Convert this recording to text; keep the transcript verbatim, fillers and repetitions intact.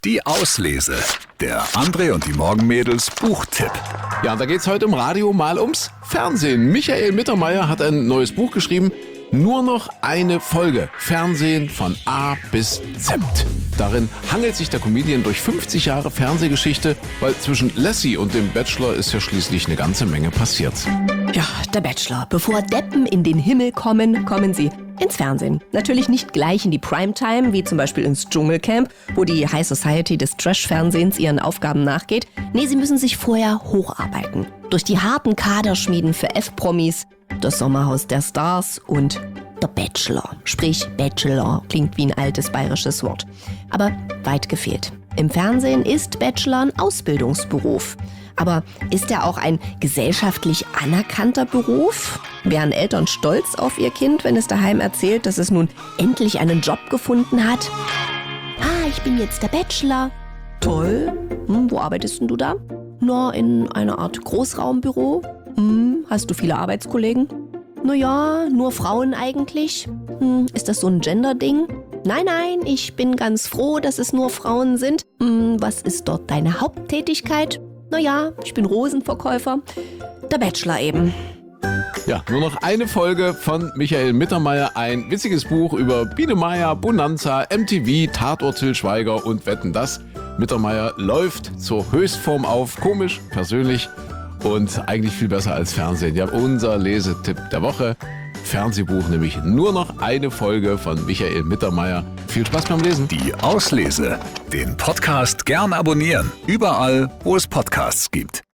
Die Auslese. Der André und die Morgenmädels Buchtipp. Ja, da geht's heute im Radio mal ums Fernsehen. Michael Mittermeier hat ein neues Buch geschrieben. Nur noch eine Folge. Fernsehen von A bis Z. Darin hangelt sich der Comedian durch fünfzig Jahre Fernsehgeschichte, weil zwischen Lassie und dem Bachelor ist ja schließlich eine ganze Menge passiert. Ja, der Bachelor. Bevor Deppen in den Himmel kommen, kommen sie ins Fernsehen. Natürlich nicht gleich in die Primetime, wie zum Beispiel ins Dschungelcamp, wo die High Society des Trash-Fernsehens ihren Aufgaben nachgeht. Nee, sie müssen sich vorher hocharbeiten. Durch die harten Kaderschmieden für F-Promis, das Sommerhaus der Stars und der Bachelor. Sprich, Bachelor klingt wie ein altes bayerisches Wort. Aber weit gefehlt. Im Fernsehen ist Bachelor ein Ausbildungsberuf. Aber ist er auch ein gesellschaftlich anerkannter Beruf? Wären Eltern stolz auf ihr Kind, wenn es daheim erzählt, dass es nun endlich einen Job gefunden hat? Ah, ich bin jetzt der Bachelor. Toll. Hm, wo arbeitest denn du da? Na, in einer Art Großraumbüro. Hm, hast du viele Arbeitskollegen? Naja, nur Frauen eigentlich. Hm, ist das so ein Gender-Ding? Nein, nein, ich bin ganz froh, dass es nur Frauen sind. Hm, was ist dort deine Haupttätigkeit? Naja, ich bin Rosenverkäufer. Der Bachelor eben. Ja, nur noch eine Folge von Michael Mittermeier. Ein witziges Buch über Biene Meier, Bonanza, M T V, Tatort Til Schweiger und Wetten, dass. Mittermeier läuft zur Höchstform auf. Komisch, persönlich und eigentlich viel besser als Fernsehen. Ja, unser Lesetipp der Woche. Fernsehbuch, nämlich nur noch eine Folge von Michael Mittermeier. Viel Spaß beim Lesen. Die Auslese. Den Podcast gern abonnieren. Überall, wo es Podcasts gibt.